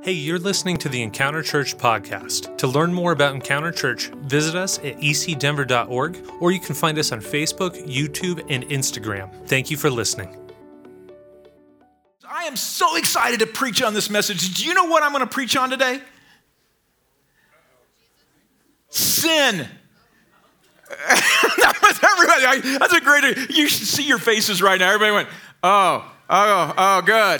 Hey, you're listening to the Encounter Church podcast. To learn more about Encounter Church, visit us at ecdenver.org, or you can find us on Facebook, YouTube, and Instagram. Thank you for listening. I am so excited to preach on this message. Do you know what I'm going to preach on today? Sin. Everybody, that's a great, you should see your faces right now. Everybody went, oh, good.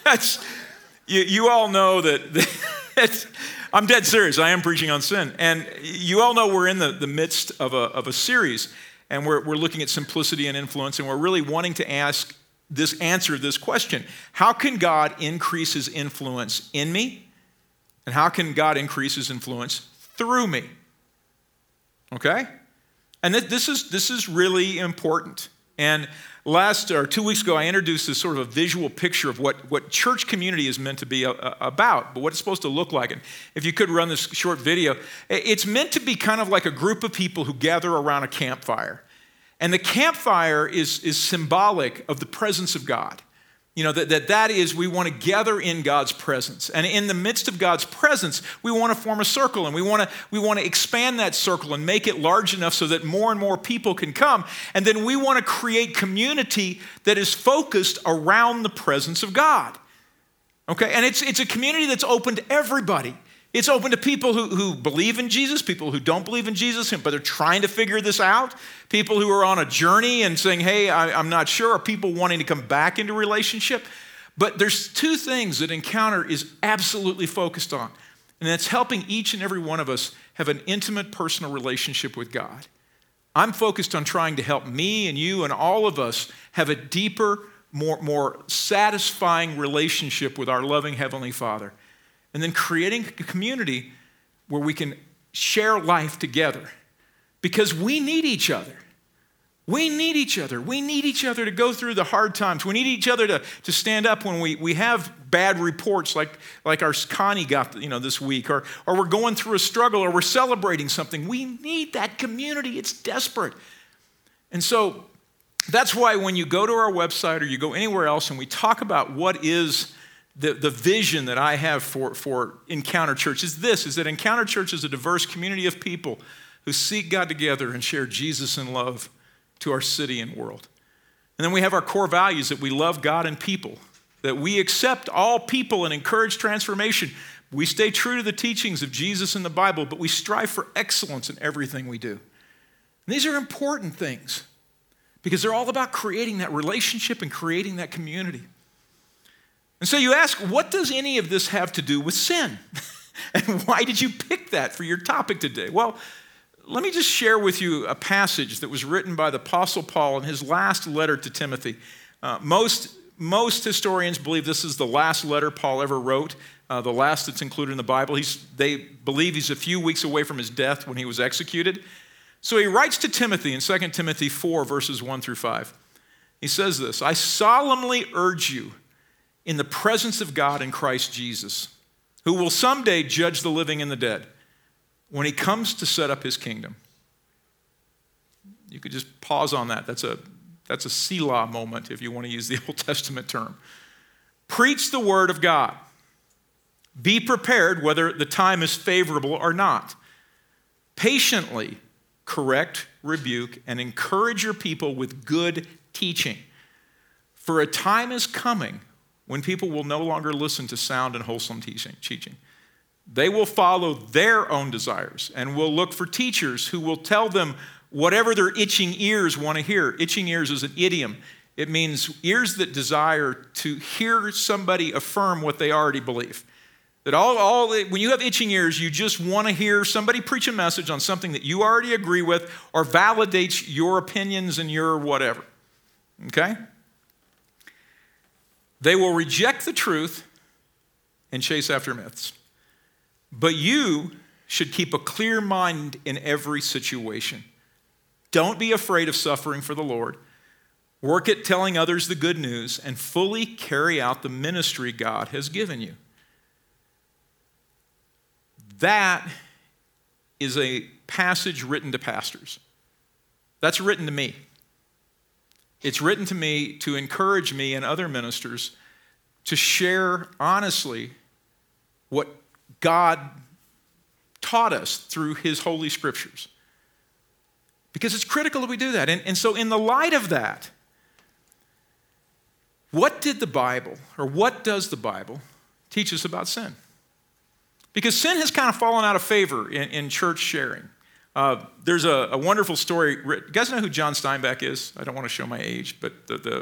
You all know that I'm dead serious. I am preaching on sin. And you all know we're in the midst of a series, and we're looking at simplicity and influence, and we're really wanting to answer this question. How can God increase his influence in me? And how can God increase his influence through me? Okay? And this is really important. And 2 weeks ago, I introduced this sort of a visual picture of what church community is meant to be about, but what it's supposed to look like. And if you could run this short video, it's meant to be kind of like a group of people who gather around a campfire. And the campfire is symbolic of the presence of God. You know, that is, we want to gather in God's presence. And in the midst of God's presence, we want to form a circle, and we want to expand that circle and make it large enough so that more and more people can come. And then we want to create community that is focused around the presence of God. Okay? And it's a community that's open to everybody. It's open to people who believe in Jesus, people who don't believe in Jesus, but they're trying to figure this out, people who are on a journey and saying, hey, I'm not sure, or people wanting to come back into relationship. But there's two things that Encounter is absolutely focused on, and that's helping each and every one of us have an intimate personal relationship with God. I'm focused on trying to help me and you and all of us have a deeper, more satisfying relationship with our loving Heavenly Father. And then creating a community where we can share life together, because we need each other. We need each other. We need each other to go through the hard times. We need each other to stand up when we have bad reports like our Connie got this week, or we're going through a struggle, or we're celebrating something. We need that community. It's desperate. And so that's why when you go to our website or you go anywhere else and we talk about what is the vision that I have for Encounter Church is that Encounter Church is a diverse community of people who seek God together and share Jesus in love to our city and world. And then we have our core values that we love God and people, that we accept all people and encourage transformation. We stay true to the teachings of Jesus in the Bible, but we strive for excellence in everything we do. And these are important things because they're all about creating that relationship and creating that community. And so you ask, what does any of this have to do with sin? And why did you pick that for your topic today? Well, let me just share with you a passage that was written by the Apostle Paul in his last letter to Timothy. Most historians believe this is the last letter Paul ever wrote, the last that's included in the Bible. They believe he's a few weeks away from his death when he was executed. So he writes to Timothy in 2 Timothy 4, verses 1 through 5. He says this, I solemnly urge you, in the presence of God in Christ Jesus, who will someday judge the living and the dead, when he comes to set up his kingdom. You could just pause on that. That's a Selah moment, if you want to use the Old Testament term. Preach the word of God. Be prepared whether the time is favorable or not. Patiently correct, rebuke, and encourage your people with good teaching. For a time is coming when people will no longer listen to sound and wholesome teaching. They will follow their own desires and will look for teachers who will tell them whatever their itching ears want to hear. Itching ears is an idiom. It means ears that desire to hear somebody affirm what they already believe. That when you have itching ears, you just want to hear somebody preach a message on something that you already agree with or validates your opinions and your whatever. Okay? They will reject the truth and chase after myths. But you should keep a clear mind in every situation. Don't be afraid of suffering for the Lord. Work at telling others the good news and fully carry out the ministry God has given you. That is a passage written to pastors. That's written to me. It's written to me to encourage me and other ministers to share honestly what God taught us through his holy scriptures. Because it's critical that we do that. And so in the light of that, what did the Bible, or what does the Bible teach us about sin? Because sin has kind of fallen out of favor in church sharing. There's a wonderful story. You guys know who John Steinbeck is? I don't want to show my age, but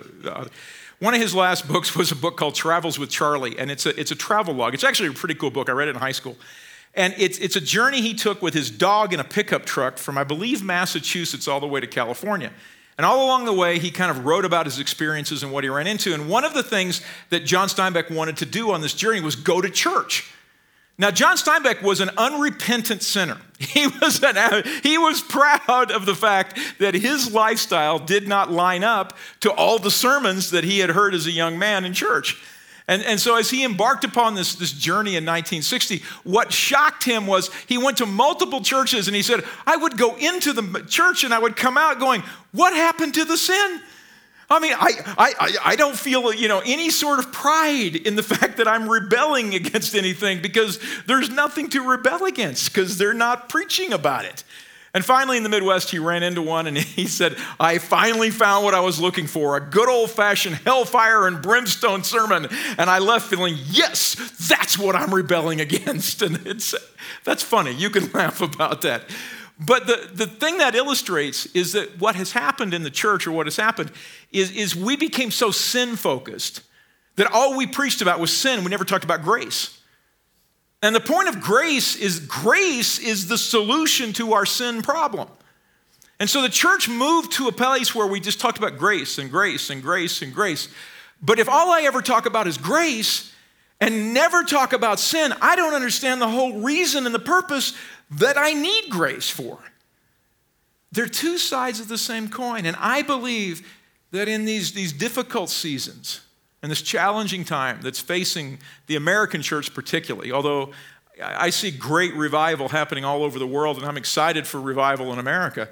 one of his last books was a book called Travels with Charlie, and it's a travel log. It's actually a pretty cool book. I read it in high school. And it's a journey he took with his dog in a pickup truck from, I believe, Massachusetts all the way to California. And all along the way, he kind of wrote about his experiences and what he ran into. And one of the things that John Steinbeck wanted to do on this journey was go to church. Now, John Steinbeck was an unrepentant sinner. He was proud of the fact that his lifestyle did not line up to all the sermons that he had heard as a young man in church. And so as he embarked upon this journey in 1960, what shocked him was he went to multiple churches and he said, I would go into the church and I would come out going, what happened to the sin? I mean, I don't feel, any sort of pride in the fact that I'm rebelling against anything, because there's nothing to rebel against because they're not preaching about it. And finally in the Midwest, he ran into one and he said, I finally found what I was looking for, a good old-fashioned hellfire and brimstone sermon. And I left feeling, yes, that's what I'm rebelling against. And that's funny. You can laugh about that. But the thing that illustrates is that what has happened in the church, or what has happened, is we became so sin-focused that all we preached about was sin. We never talked about grace. And the point of grace is the solution to our sin problem. And so the church moved to a place where we just talked about grace and grace and grace and grace. But if all I ever talk about is grace and never talk about sin, I don't understand the whole reason and the purpose that I need grace for. They're two sides of the same coin. And I believe that in these difficult seasons, and this challenging time that's facing the American church particularly, although I see great revival happening all over the world, and I'm excited for revival in America,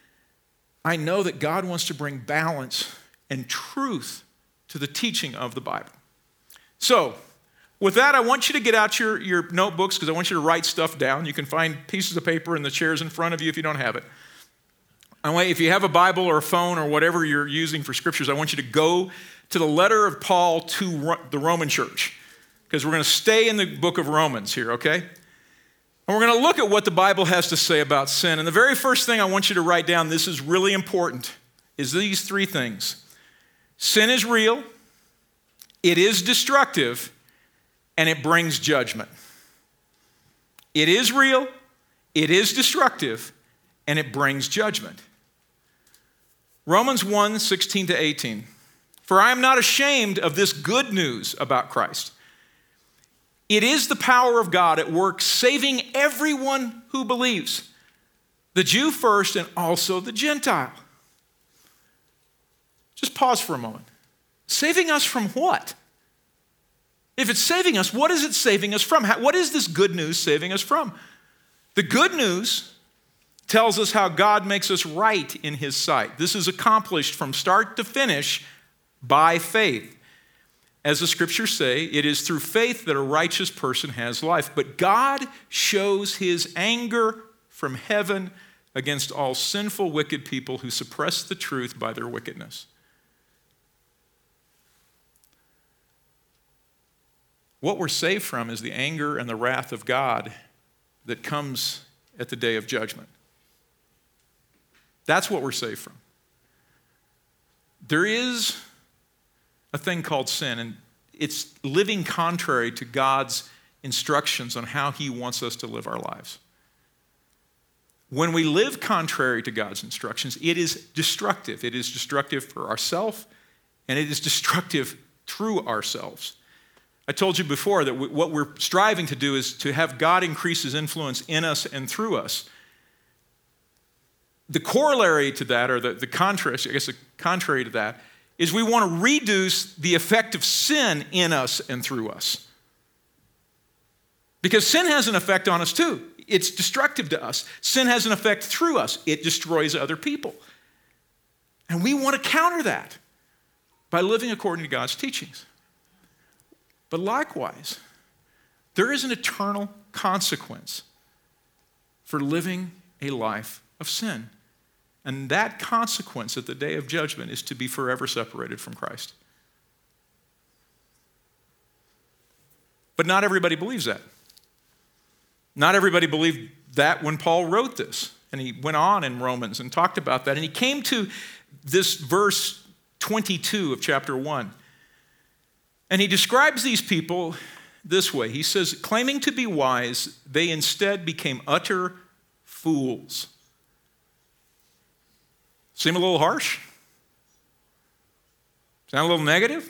I know that God wants to bring balance and truth to the teaching of the Bible. So, with that, I want you to get out your notebooks, because I want you to write stuff down. You can find pieces of paper in the chairs in front of you if you don't have it. If you have a Bible or a phone or whatever you're using for scriptures, I want you to go to the letter of Paul to the Roman church, because we're going to stay in the book of Romans here, okay? And we're going to look at what the Bible has to say about sin. And the very first thing I want you to write down, this is really important, is these three things. Sin is real, it is destructive, and it brings judgment. It is real, it is destructive, and it brings judgment. Romans 1:16-18. For I am not ashamed of this good news about Christ. It is the power of God at work, saving everyone who believes, the Jew first and also the Gentile. Just pause for a moment. Saving us from what? If it's saving us, what is it saving us from? What is this good news saving us from? The good news tells us how God makes us right in his sight. This is accomplished from start to finish by faith. As the scriptures say, it is through faith that a righteous person has life. But God shows his anger from heaven against all sinful, wicked people who suppress the truth by their wickedness. What we're saved from is the anger and the wrath of God that comes at the day of judgment. That's what we're saved from. There is a thing called sin, and it's living contrary to God's instructions on how he wants us to live our lives. When we live contrary to God's instructions, it is destructive. It is destructive for ourselves, and it is destructive through ourselves. I told you before that what we're striving to do is to have God increase his influence in us and through us. The corollary to that, or the contrast, I guess the contrary to that, is we want to reduce the effect of sin in us and through us. Because sin has an effect on us too. It's destructive to us. Sin has an effect through us. It destroys other people. And we want to counter that by living according to God's teachings. But likewise, There is an eternal consequence for living a life of sin. And that consequence at the day of judgment is to be forever separated from Christ. But not everybody believes that. Not everybody believed that when Paul wrote this. And he went on in Romans and talked about that. And he came to this verse 22 of chapter 1. And he describes these people this way. He says, claiming to be wise, they instead became utter fools. Seem a little harsh? Sound a little negative?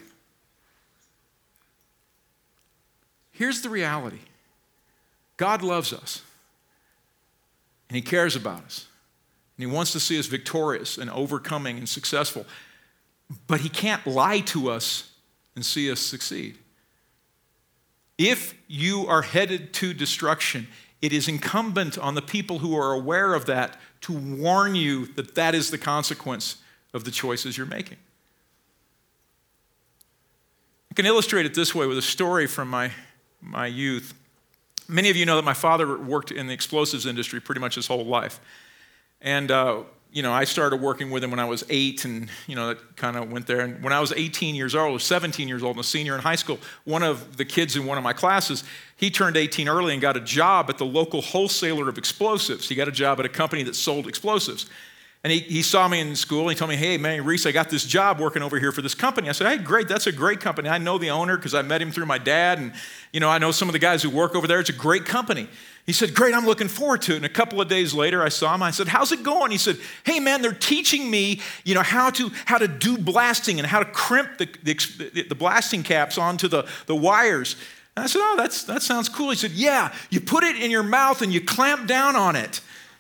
Here's the reality. God loves us. And he cares about us. And he wants to see us victorious and overcoming and successful. But he can't lie to us and see us succeed. If you are headed to destruction, it is incumbent on the people who are aware of that to warn you that that is the consequence of the choices you're making. I can illustrate it this way with a story from my youth. Many of you know that my father worked in the explosives industry pretty much his whole life. And, I started working with him when I was 8, and, that kind of went there. And when I was 18 years old, or 17 years old, and a senior in high school, one of the kids in one of my classes, he turned 18 early and got a job at the local wholesaler of explosives. He got a job at a company that sold explosives. And he saw me in school, and he told me, hey, man, Reese, I got this job working over here for this company. I said, hey, great, that's a great company. I know the owner because I met him through my dad, and, I know some of the guys who work over there. It's a great company. He said, great, I'm looking forward to it. And a couple of days later, I saw him. I said, how's it going? He said, hey, man, they're teaching me, how to do blasting and how to crimp the blasting caps onto the wires. And I said, oh, that sounds cool. He said, yeah, you put it in your mouth and you clamp down on it.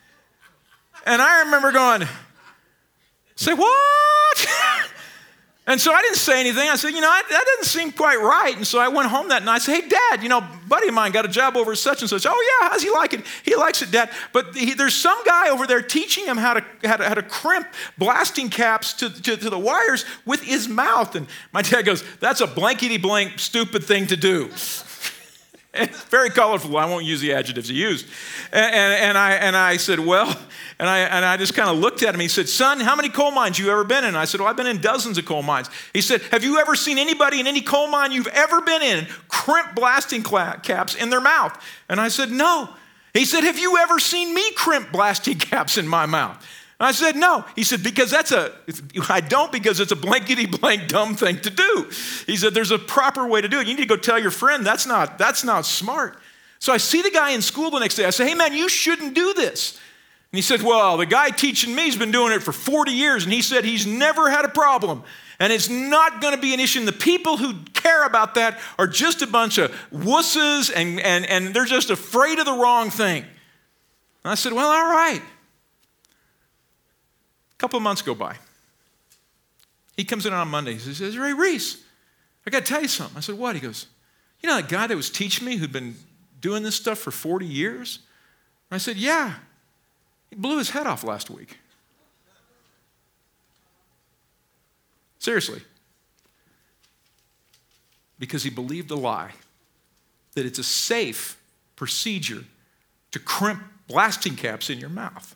And I remember going, say, what? And so I didn't say anything. I said, that doesn't seem quite right. And so I went home that night. I said, hey, Dad, buddy of mine got a job over at such and such. Oh, yeah, how's he like it? He likes it, Dad. But there's some guy over there teaching him how to crimp blasting caps to the wires with his mouth. And my dad goes, that's a blankety-blank stupid thing to do. It's very colorful. I won't use the adjectives he used. And I said, well, and I just kind of looked at him. He said, son, how many coal mines you ever been in? And I said, well, I've been in dozens of coal mines. He said, have you ever seen anybody in any coal mine you've ever been in crimp blasting caps in their mouth? And I said, no. He said, have you ever seen me crimp blasting caps in my mouth? And I said, no. He said, because I don't, because it's a blankety-blank dumb thing to do. He said, there's a proper way to do it. You need to go tell your friend that's not smart. So I see the guy in school the next day. I say, hey, man, you shouldn't do this. And he said, well, the guy teaching me has been doing it for 40 years, and he said he's never had a problem, and it's not going to be an issue. And the people who care about that are just a bunch of wusses, and they're just afraid of the wrong thing. And I said, well, all right. A couple of months go by. He comes in on Monday. He says, Ray Reese, I got to tell you something. I said, what? He goes, that guy that was teaching me who'd been doing this stuff for 40 years? And I said, yeah. He blew his head off last week. Seriously. Because he believed a lie that it's a safe procedure to crimp blasting caps in your mouth.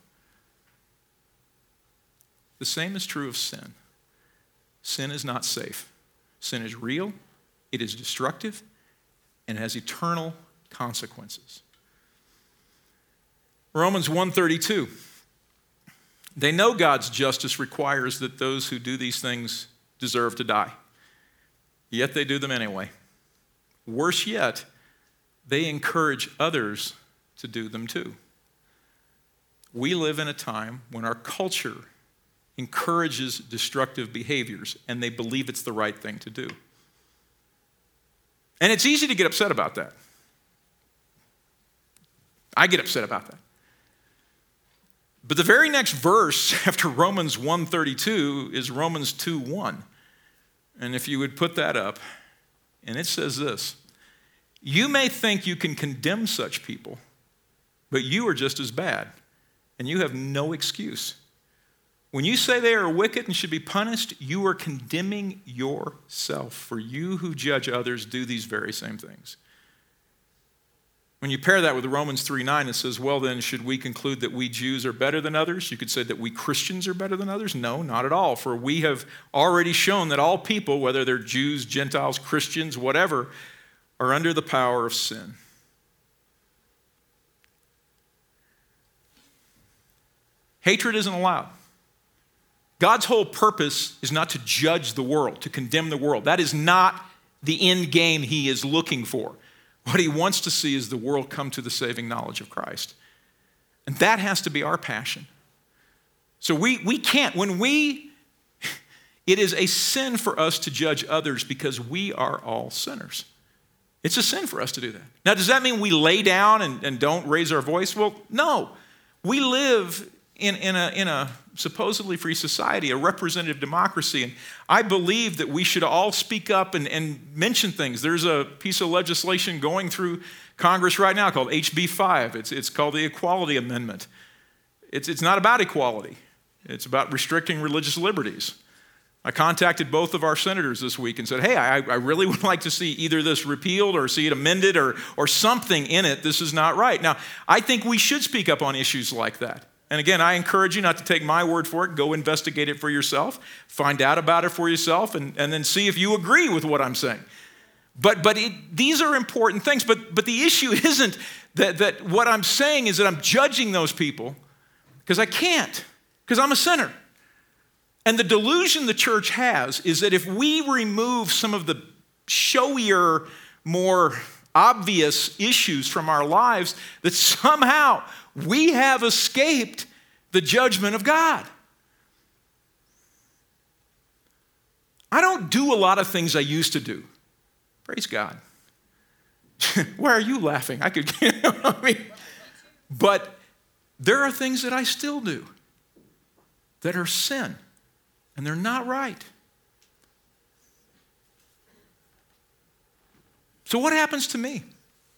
The same is true of sin. Sin is not safe. Sin is real, it is destructive, and it has eternal consequences. Romans 1:32. They know God's justice requires that those who do these things deserve to die. Yet they do them anyway. Worse yet, they encourage others to do them too. We live in a time when our culture encourages destructive behaviors, and they believe it's the right thing to do. And it's easy to get upset about that. I get upset about that. But the very next verse after Romans 1:32 is Romans 2:1. And if you would put that up, and it says this, you may think you can condemn such people, but you are just as bad, and you have no excuse. When you say they are wicked and should be punished, you are condemning yourself, for you who judge others do these very same things. When you pair that with Romans 3:9, it says, well then, should we conclude that we Jews are better than others? You could say that we Christians are better than others. No, not at all. For we have already shown that all people, whether they're Jews, Gentiles, Christians, whatever, are under the power of sin. Hatred isn't allowed. God's whole purpose is not to judge the world, to condemn the world. That is not the end game he is looking for. What he wants to see is the world come to the saving knowledge of Christ. And that has to be our passion. So we can't, it is a sin for us to judge others because we are all sinners. It's a sin for us to do that. Now, does that mean we lay down and don't raise our voice? Well, no. We live in a supposedly free society, a representative democracy, and I believe that we should all speak up and mention things. There's a piece of legislation going through Congress right now called HB 5. It's called the Equality Amendment. It's not about equality. It's about restricting religious liberties. I contacted both of our senators this week and said, hey, I really would like to see either this repealed or see it amended or something in it. This is not right. Now, I think we should speak up on issues like that. And again, I encourage you not to take my word for it. Go investigate it for yourself. Find out about it for yourself and then see if you agree with what I'm saying. But these are important things. But the issue isn't that what I'm saying is that I'm judging those people because I can't, because I'm a sinner. And the delusion the church has is that if we remove some of the showier, more obvious issues from our lives, that somehow we have escaped the judgment of God. I don't do a lot of things I used to do. Praise God. Why are you laughing? But there are things that I still do that are sin, and they're not right. So what happens to me?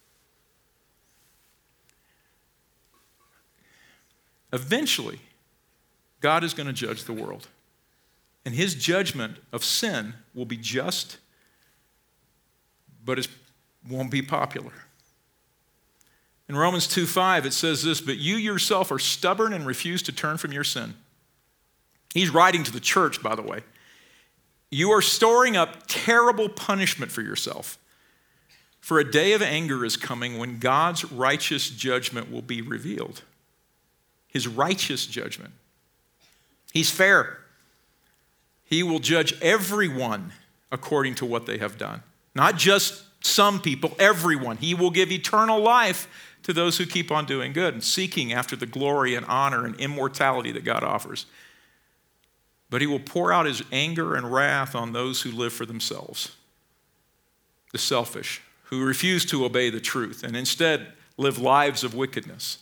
Eventually, God is going to judge the world. And his judgment of sin will be just, but it won't be popular. In Romans 2:5, it says this, but you yourself are stubborn and refuse to turn from your sin. He's writing to the church, by the way. You are storing up terrible punishment for yourself. For a day of anger is coming when God's righteous judgment will be revealed. His righteous judgment. He's fair. He will judge everyone according to what they have done. Not just some people, everyone. He will give eternal life to those who keep on doing good and seeking after the glory and honor and immortality that God offers. But he will pour out his anger and wrath on those who live for themselves, the selfish, who refuse to obey the truth and instead live lives of wickedness.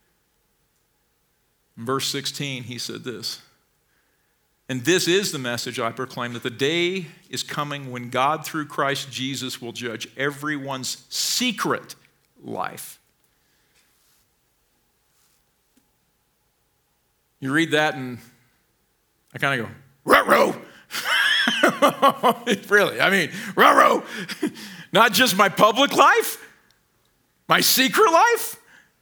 In verse 16, he said this, and this is the message I proclaim, that the day is coming when God through Christ Jesus will judge everyone's secret life. You read that and I kind of go, ruh-roh. Really, I mean, ruh-roh. Not just my public life, my secret life.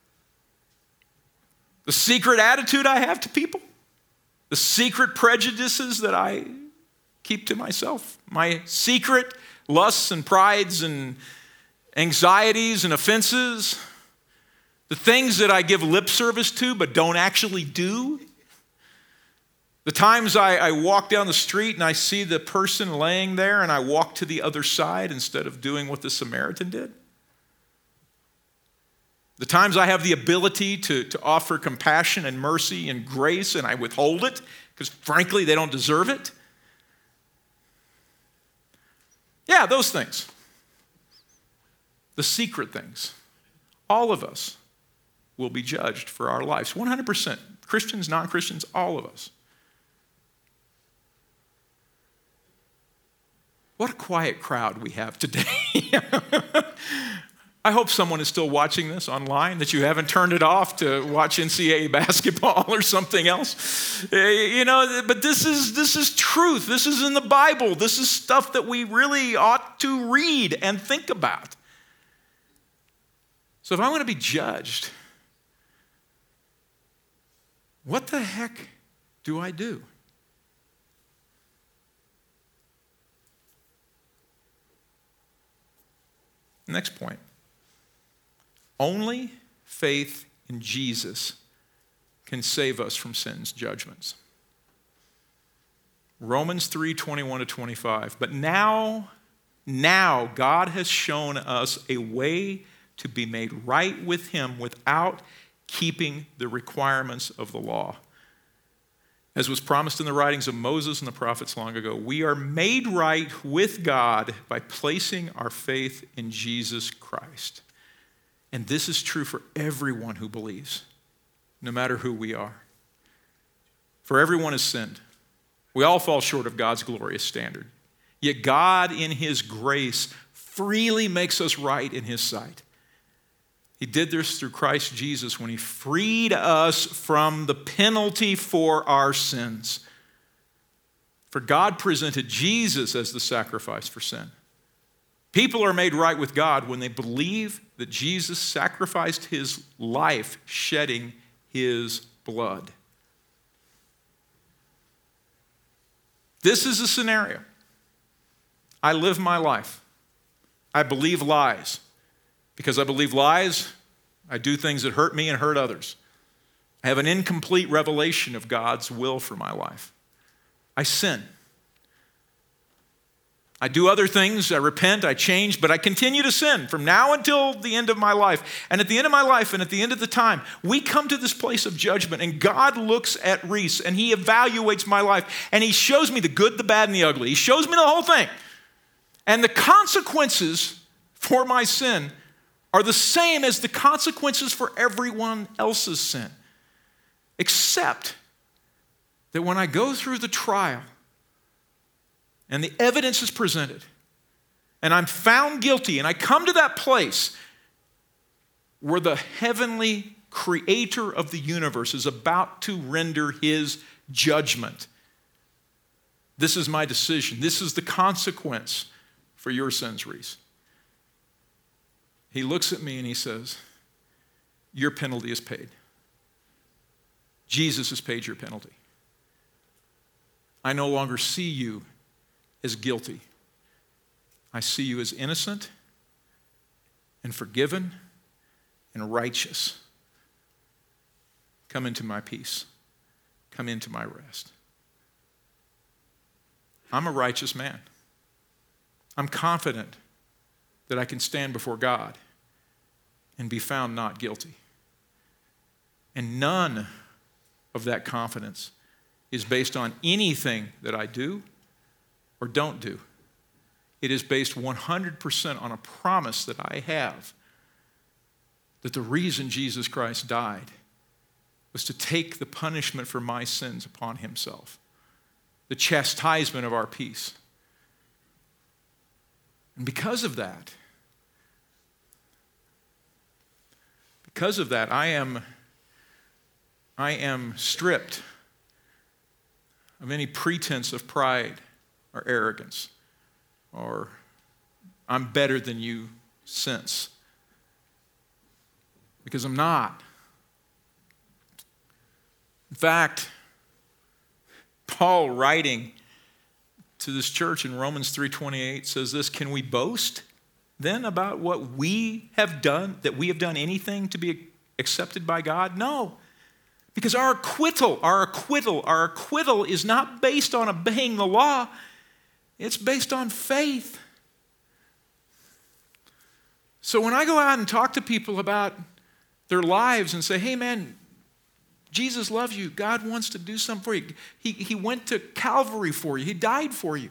The secret attitude I have to people, the secret prejudices that I keep to myself, my secret lusts and prides and anxieties and offenses, the things that I give lip service to but don't actually do, the times I walk down the street and I see the person laying there and I walk to the other side instead of doing what the Samaritan did. The times I have the ability to offer compassion and mercy and grace and I withhold it because frankly they don't deserve it. Yeah, those things. The secret things. All of us will be judged for our lives. 100%. Christians, non-Christians, all of us. What a quiet crowd we have today. I hope someone is still watching this online, that you haven't turned it off to watch NCAA basketball or something else. But this is truth. This is in the Bible. This is stuff that we really ought to read and think about. So if I want to be judged, what the heck do I do? Next point. Only faith in Jesus can save us from sin's judgments. Romans 3:21-25. But now God has shown us a way to be made right with him without keeping the requirements of the law. As was promised in the writings of Moses and the prophets long ago, we are made right with God by placing our faith in Jesus Christ. And this is true for everyone who believes, no matter who we are. For everyone has sinned. We all fall short of God's glorious standard. Yet God, in his grace, freely makes us right in his sight. He did this through Christ Jesus when he freed us from the penalty for our sins. For God presented Jesus as the sacrifice for sin. People are made right with God when they believe that Jesus sacrificed his life, shedding his blood. This is a scenario. I live my life. I believe lies. Because I believe lies, I do things that hurt me and hurt others. I have an incomplete revelation of God's will for my life. I sin. I do other things, I repent, I change, but I continue to sin from now until the end of my life. And at the end of my life and at the end of the time, we come to this place of judgment, and God looks at Reese and he evaluates my life, and he shows me the good, the bad, and the ugly. He shows me the whole thing. And the consequences for my sin are the same as the consequences for everyone else's sin. Except that when I go through the trial and the evidence is presented and I'm found guilty and I come to that place where the heavenly creator of the universe is about to render his judgment, this is my decision. This is the consequence for your sins, Reese. He looks at me and he says, your penalty is paid. Jesus has paid your penalty. I no longer see you as guilty. I see you as innocent and forgiven and righteous. Come into my peace. Come into my rest. I'm a righteous man. I'm confident that I can stand before God and be found not guilty. And none of that confidence is based on anything that I do or don't do. It is based 100% on a promise that I have that the reason Jesus Christ died was to take the punishment for my sins upon himself, the chastisement of our peace. And because of that, I am stripped of any pretense of pride or arrogance or I'm better than you sense. Because I'm not. In fact, Paul writing to this church in Romans 3:28 says this, can we boast then about what we have done, that we have done anything to be accepted by God? No. Because our acquittal is not based on obeying the law. It's based on faith. So when I go out and talk to people about their lives and say, hey man, Jesus loves you. God wants to do something for you. He went to Calvary for you. He died for you.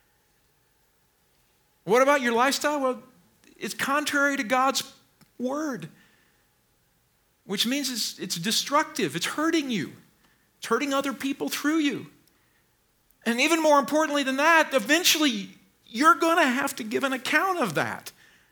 What about your lifestyle? Well, it's contrary to God's word, which means it's destructive. It's hurting you. It's hurting other people through you. And even more importantly than that, eventually you're going to have to give an account of that.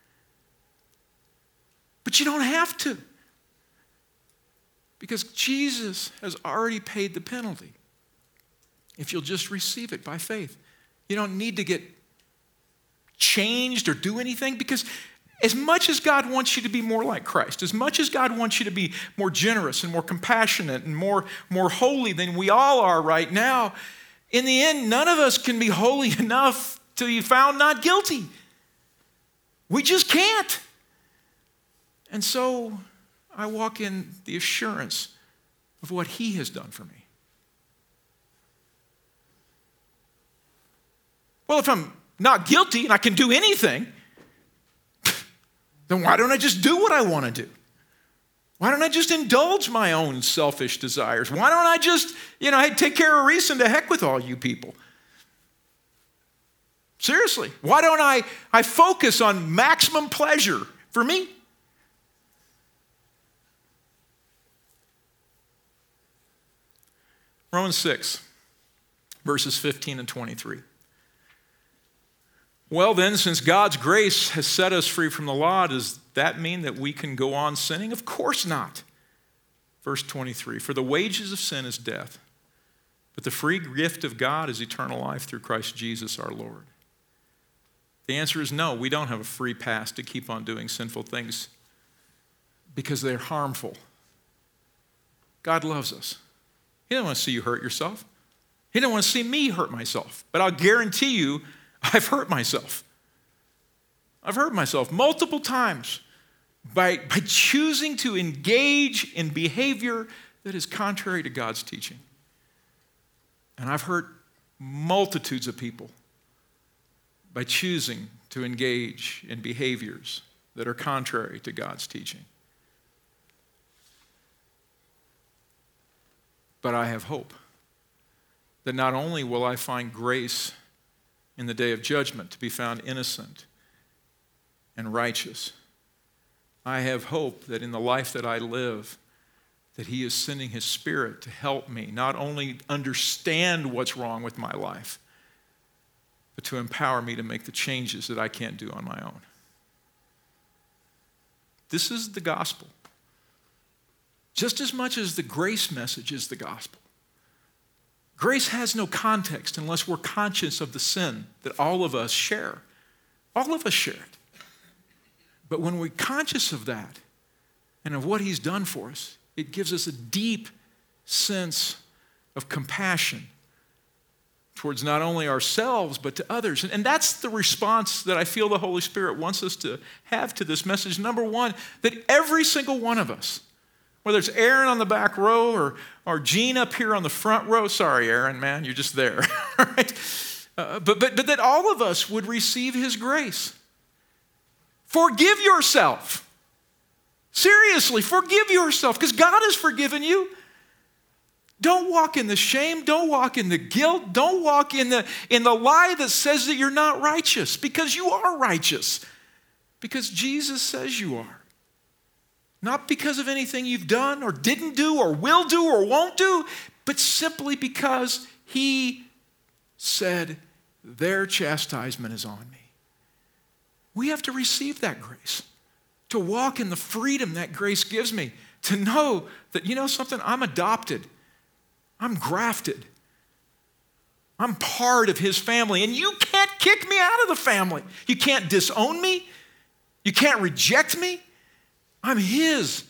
But you don't have to. Because Jesus has already paid the penalty. If you'll just receive it by faith. You don't need to get changed or do anything because As much as God wants you to be more like Christ, as much as God wants you to be more generous and more compassionate and more holy than we all are right now, in the end, none of us can be holy enough to be found not guilty. We just can't. And so I walk in the assurance of what He has done for me. Well, if I'm not guilty and I can do anything, then why don't I just do what I want to do? Why don't I just indulge my own selfish desires? Why don't I just, hey, take care of Reese and to heck with all you people? Seriously, why don't I focus on maximum pleasure for me? Romans 6, verses 15 and 23. Well then, since God's grace has set us free from the law, does that mean that we can go on sinning? Of course not. Verse 23, for the wages of sin is death, but the free gift of God is eternal life through Christ Jesus our Lord. The answer is no, we don't have a free pass to keep on doing sinful things because they're harmful. God loves us. He doesn't want to see you hurt yourself. He doesn't want to see me hurt myself. But I'll guarantee you, I've hurt myself. I've hurt myself multiple times by choosing to engage in behavior that is contrary to God's teaching. And I've hurt multitudes of people by choosing to engage in behaviors that are contrary to God's teaching. But I have hope that not only will I find grace in the day of judgment to be found innocent and righteous, I have hope that in the life that I live, that He is sending His Spirit to help me not only understand what's wrong with my life, but to empower me to make the changes that I can't do on my own. This is the gospel. Just as much as the grace message is the gospel. Grace has no context unless we're conscious of the sin that all of us share. All of us share it. But when we're conscious of that and of what He's done for us, it gives us a deep sense of compassion towards not only ourselves, but to others. And that's the response that I feel the Holy Spirit wants us to have to this message. Number one, that every single one of us, whether it's Aaron on the back row or Gene up here on the front row. Sorry, Aaron, man, you're just there. Right? But that all of us would receive His grace. Forgive yourself. Seriously, forgive yourself because God has forgiven you. Don't walk in the shame. Don't walk in the guilt. Don't walk in the lie that says that you're not righteous because you are righteous. Because Jesus says you are. Not because of anything you've done or didn't do or will do or won't do, but simply because He said, their chastisement is on me. We have to receive that grace, to walk in the freedom that grace gives me, to know that, something, I'm adopted, I'm grafted, I'm part of His family, and you can't kick me out of the family. You can't disown me. You can't reject me. I'm His.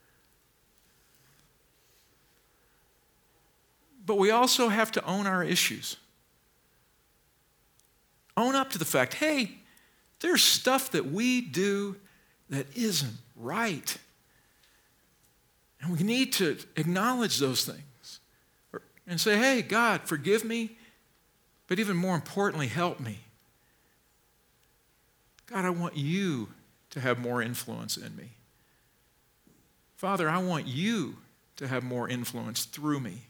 But we also have to own our issues. Own up to the fact, hey, there's stuff that we do that isn't right. And we need to acknowledge those things and say, hey, God, forgive me, but even more importantly, help me. God, I want you to have more influence in me. Father, I want you to have more influence through me.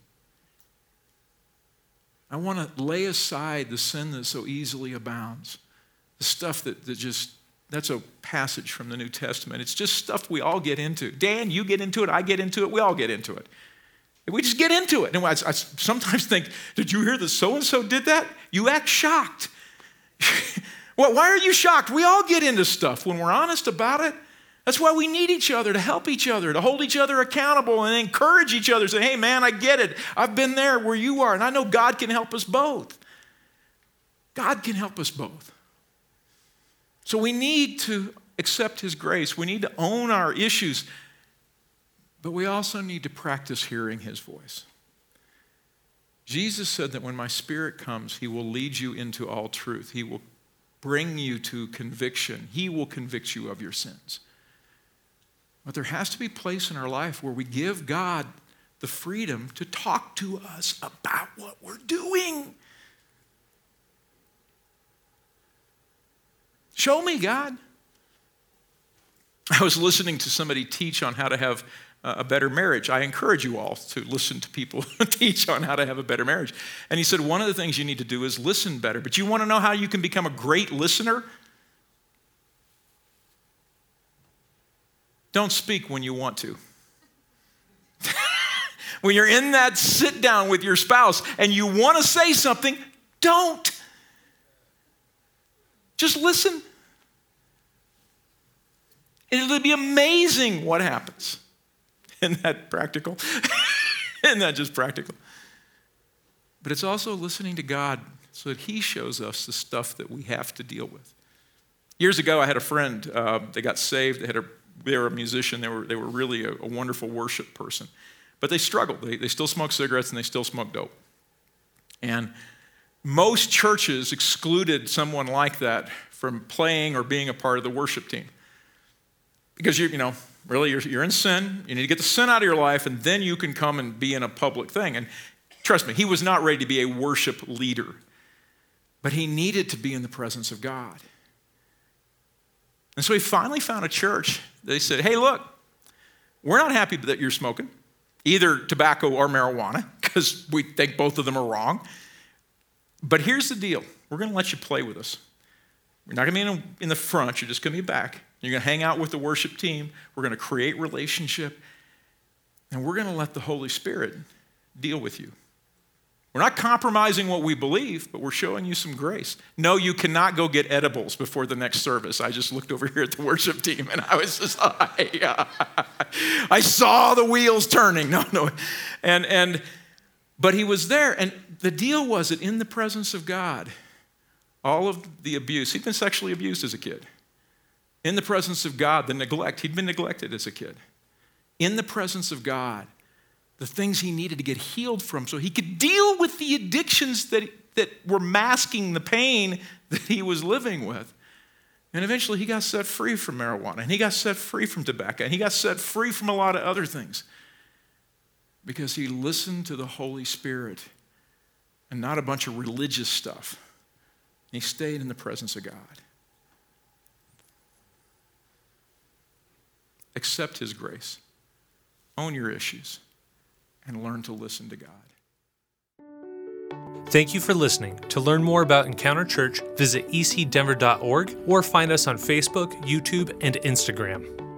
I want to lay aside the sin that so easily abounds. The stuff that's a passage from the New Testament. It's just stuff we all get into. Dan, you get into it, I get into it, we all get into it. And we just get into it. And I sometimes think, did you hear that so-and-so did that? You act shocked. Well, why are you shocked? We all get into stuff when we're honest about it. That's why we need each other, to help each other, to hold each other accountable and encourage each other. Say, hey, man, I get it. I've been there where you are, and I know God can help us both. God can help us both. So we need to accept his grace. We need to own our issues. But we also need to practice hearing his voice. Jesus said that when my Spirit comes, he will lead you into all truth. He will bring you to conviction. He will convict you of your sins. But there has to be a place in our life where we give God the freedom to talk to us about what we're doing. Show me, God. I was listening to somebody teach on how to have a better marriage. I encourage you all to listen to people teach on how to have a better marriage. And he said, one of the things you need to do is listen better. But you want to know how you can become a great listener? Don't speak when you want to. When you're in that sit down with your spouse and you want to say something, don't. Just listen. It'll be amazing what happens. Isn't that practical? Isn't that just practical? But it's also listening to God so that he shows us the stuff that we have to deal with. Years ago, I had a friend. They got saved. They were a musician. They were really a wonderful worship person. But they struggled. They still smoke cigarettes and they still smoke dope. And most churches excluded someone like that from playing or being a part of the worship team. Because really you're in sin. You need to get the sin out of your life, and then you can come and be in a public thing. And trust me, he was not ready to be a worship leader. But he needed to be in the presence of God. And so he finally found a church. They said, hey, look, we're not happy that you're smoking, either tobacco or marijuana, because we think both of them are wrong. But here's the deal. We're going to let you play with us. You're not going to be in the front. You're just going to be back. You're going to hang out with the worship team. We're going to create relationship. And we're going to let the Holy Spirit deal with you. We're not compromising what we believe, but we're showing you some grace. No, you cannot go get edibles before the next service. I just looked over here at the worship team, and I was just, I saw the wheels turning. No. But he was there, and the deal was that in the presence of God, all of the abuse, he'd been sexually abused as a kid. In the presence of God, the neglect, he'd been neglected as a kid. In the presence of God, the things he needed to get healed from so he could deal with the addictions that were masking the pain that he was living with. And eventually he got set free from marijuana, and he got set free from tobacco, and he got set free from a lot of other things because he listened to the Holy Spirit and not a bunch of religious stuff. He stayed in the presence of God. Accept his grace. Own your issues. And learn to listen to God. Thank you for listening. To learn more about Encounter Church, visit ecdenver.org or find us on Facebook, YouTube, and Instagram.